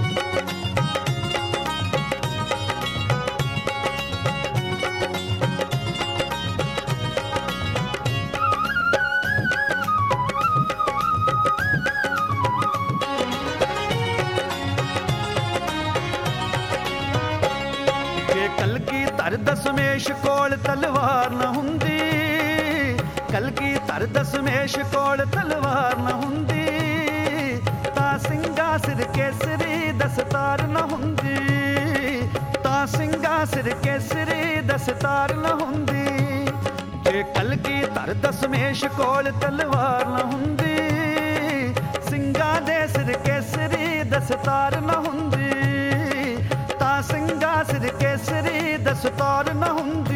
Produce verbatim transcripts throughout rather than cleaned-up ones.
ਕਲਗੀਧਰ ਦਸਮੇਸ਼ ਕੋਲ ਤਲਵਾਰ ਨਾ ਹੁੰਦੀ, ਕਲਗੀਧਰ ਦਸਮੇਸ਼ ਕੋਲ ਤਲਵਾਰ ਨਾ ਹੁੰਦੀ, ਤਾਂ ਸਿੰਘਾਂ ਸਿਰ ਕੇਸਰੀ ਦਸਤਾਰ ਨਾ ਹੁੰਦੀ, ਤਾਂ ਸਿੰਘਾਂ ਸਿਰ ਕੇਸਰੀ ਦਸਤਾਰ ਨਾ ਹੁੰਦੀ। ਜੇ ਕਲਗੀਧਰ ਦਸਮੇਸ਼ ਕੋਲ ਤਲਵਾਰ ਨਾ ਹੁੰਦੀ, ਸਿੰਘਾਂ ਦੇ ਸਿਰ ਕੇਸਰੀ ਦਸਤਾਰ ਨਾ ਹੁੰਦੀ, ਤਾਂ ਸਿੰਘਾਂ ਸਿਰ ਕੇਸਰੀ ਦਸਤਾਰ ਨਾ ਹੁੰਦੀ।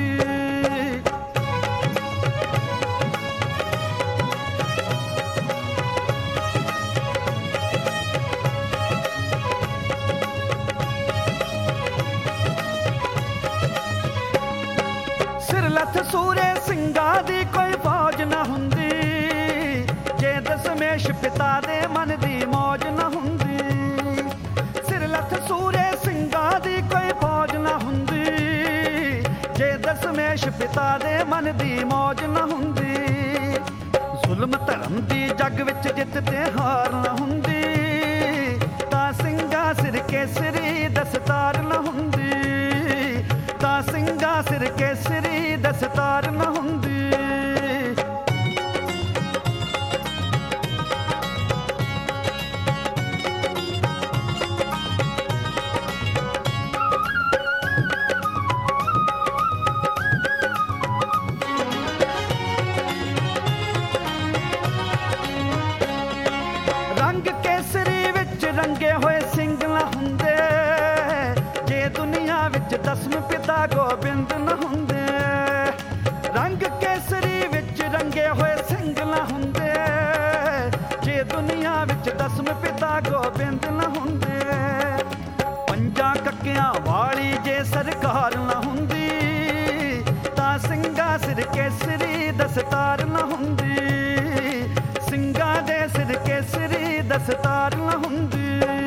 ਸਿਰ ਲੱਥ ਸੂਰੇ ਸਿੰਘਾਂ ਦੀ ਕੋਈ ਫੌਜ ਨਾ ਹੁੰਦੀ, ਜੇ ਦਸਮੇਸ਼ ਪਿਤਾ ਦੇ ਮਨ ਦੀ ਮੌਜ ਨਾ ਹੁੰਦੀ। ਸਿਰ ਲੱਥ ਸੂਰੇ ਸਿੰਘਾਂ ਦੀ ਕੋਈ ਫੌਜ ਨਾ ਹੁੰਦੀ, ਜੇ ਦਸਮੇਸ਼ ਪਿਤਾ ਦੇ ਮਨ ਦੀ ਮੌਜ ਨਾ ਹੁੰਦੀ। ਜ਼ੁਲਮ ਧਰਮ ਦੀ ਜੱਗ ਵਿੱਚ ਜਿੱਤ ਤੇ ਹਾਰ ਨਾ ਹੁੰਦੀ, ਤਾਂ ਸਿੰਘਾਂ ਸਿਰ ਕੇਸਰੀ ਦਸਤਾਰ ਨਾ ਹੁੰਦੀ, ਤਾਂ ਸਿੰਘਾਂ ਸਿਰ ਕੇਸਰੀ ਦਸਤਾਰ ਨਾ ਹੁੰਦੀ। ਰੰਗ ਕੇਸਰੀ ਵਿੱਚ ਰੰਗੇ ਹੋਏ ਸਿੰਘ ਨਾ ਹੁੰਦੇ, ਜੇ ਦੁਨੀਆ ਵਿੱਚ ਦਸਮ ਪਿਤਾ ਗੋਬਿੰਦ ਨਾ ਹੁੰਦੇ। ਰੰਗ ਕੇਸਰੀ ਵਿੱਚ ਰੰਗੇ ਹੋਏ ਸਿੰਘ ਨਾ ਹੁੰਦੇ, ਜੇ ਦੁਨੀਆ ਵਿੱਚ ਦਸਮ ਪਿਤਾ ਗੋਬਿੰਦ ਨਾ ਹੁੰਦੇ। ਪੰਜਾਂ ਕੱਕਿਆਂ ਵਾਲੀ ਜੇ ਸਰਕਾਰ ਨਾ ਹੁੰਦੀ, ਤਾਂ ਸਿੰਘਾਂ ਸਿਰ ਕੇਸਰੀ ਦਸਤਾਰ ਨਾ ਹੁੰਦੀ, ਸਿੰਘਾਂ ਦੇ ਸਿਰ ਕੇਸਰੀ ਦਸਤਾਰ ਨਾ ਹੁੰਦੀ।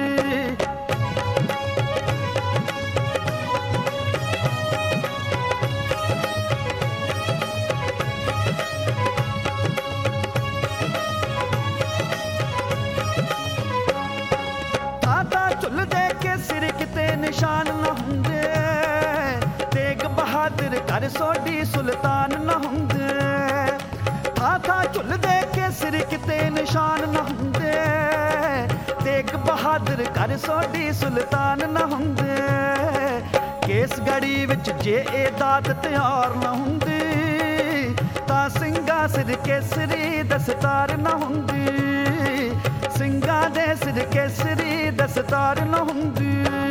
ਝੁੱਲਦੇ ਕੇਸਰੀ ਕਿਤੇ ਨਿਸ਼ਾਨ ਨਾ ਹੁੰਦੇ, ਤੇਗ ਬਹਾਦਰ ਕਰ ਸੋਢੀ ਸੁਲਤਾਨ ਨਾ ਹੁੰਦੇ। ਥਾਂ ਥਾਂ ਝੁੱਲਦੇ ਕੇਸਰੀ ਕਿਤੇ ਨਿਸ਼ਾਨ ਨਾ ਹੁੰਦੇ, ਤੇਗ ਬਹਾਦਰ ਕਰ ਸੋਢੀ ਸੁਲਤਾਨ ਨਾ ਹੁੰਦੇ। ਕੇਸਗੜ੍ਹੀ ਵਿੱਚ ਜੇ ਇਹ ਦਾਤ ਤਿਆਰ ਨਾ ਹੁੰਦੀ, ਤਾਂ ਸਿੰਘਾਂ ਸਿਰ ਕੇਸਰੀ ਦਸਤਾਰ ਨਾ ਹੁੰਦੀ, ਸਿੰਘਾਂ ਦੇ ਸਿਰ ਕੇਸਰੀ ਦਸਤਾਰ ਨਾ ਹੁੰਦੀ।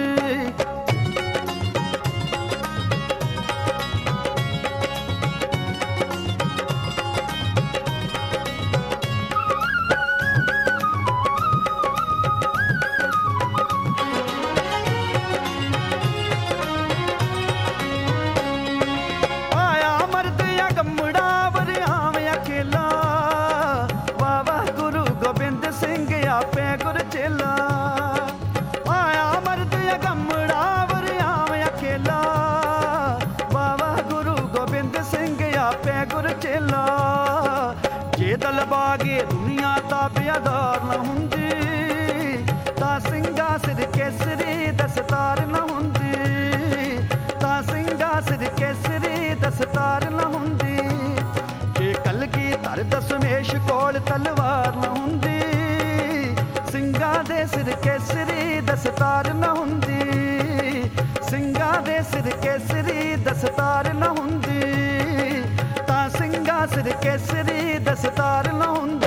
ਆਇਆ ਮਰਦ ਅਗੰਮੜਾ ਵਰਿਆਮ ਅਕੇਲਾ, ਬਾਬਾ ਗੁਰੂ ਗੋਬਿੰਦ ਸਿੰਘ ਆਪੇ ਗੁਰ ਚੇਲਾ। ਆਇਆ ਮਰਦ ਅਗੰਮੜਾ ਵਰਿਆਮ ਅਕੇਲਾ, ਬਾਬਾ ਗੁਰੂ ਗੋਬਿੰਦ ਸਿੰਘ ਆਪੇ ਗੁਰ ਚੇਲਾ। ਜੇ ਦਲ ਬਾਗੇ ਦੁਨੀਆ ਤਾਬੇਦਾਰ ਨਾ ਹੁੰਦੀ, ਤਾਂ ਸਿੰਘਾਂ ਸਿਰ ਕੇਸਰੀ ਦਸਤਾਰ ਨਾ ਹੁੰਦੀ, ਤਾਂ ਸਿੰਘਾਂ ਸਿਰ ਕੇਸਰੀ ਦਸਤਾਰ ਨਾ ਹੁੰਦੀ। ਜੇ ਕਲਗੀਧਰ ਦਸਮੇਸ਼ ਕੋਲ ਤਲਵਾਰ ਨਾ ਹੁੰਦੀ, ਸਿੰਘਾਂ ਦੇ ਸਿਰ ਕੇਸਰੀ ਦਸਤਾਰ ਨਾ ਹੁੰਦੀ, ਸਿੰਘਾਂ ਦੇ ਸਿਰ ਕੇਸਰੀ ਦਸਤਾਰ ਨਾ ਹੁੰਦੀ, ਤਾਂ ਸਿੰਘਾਂ ਸਿਰ ਕੇਸਰੀ ਦਸਤਾਰ ਨਾ ਹੁੰਦੀ।